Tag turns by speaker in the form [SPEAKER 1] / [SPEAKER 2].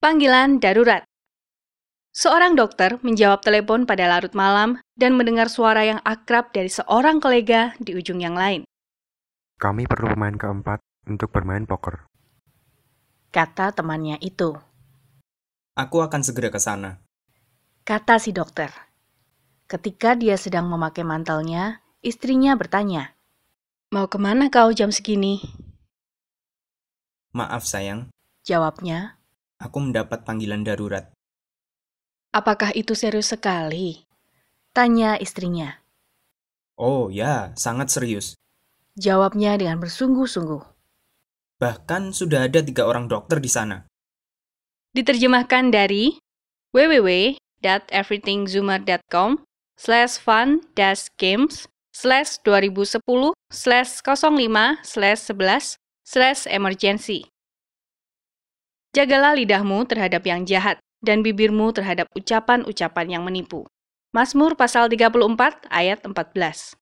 [SPEAKER 1] Panggilan darurat. Seorang dokter menjawab telepon pada larut malam dan mendengar suara yang akrab dari seorang kolega di ujung yang lain.
[SPEAKER 2] Kami perlu pemain keempat untuk bermain poker.
[SPEAKER 1] Kata temannya itu.
[SPEAKER 3] Aku akan segera ke sana.
[SPEAKER 1] Kata si dokter. Ketika dia sedang memakai mantelnya, istrinya bertanya, "Mau kemana kau jam segini?"
[SPEAKER 3] Maaf sayang,
[SPEAKER 1] Jawabnya,
[SPEAKER 3] aku mendapat panggilan darurat.
[SPEAKER 1] "Apakah itu serius sekali?" Tanya istrinya.
[SPEAKER 3] Oh ya, sangat serius.
[SPEAKER 1] Jawabnya dengan bersungguh-sungguh.
[SPEAKER 3] Bahkan sudah ada 3 orang dokter di sana.
[SPEAKER 1] Diterjemahkan dari www.everythingzoomer.com/fun-games/2010/05/11/emergency. Jagalah lidahmu terhadap yang jahat dan bibirmu terhadap ucapan-ucapan yang menipu. Mazmur pasal 34 ayat 14.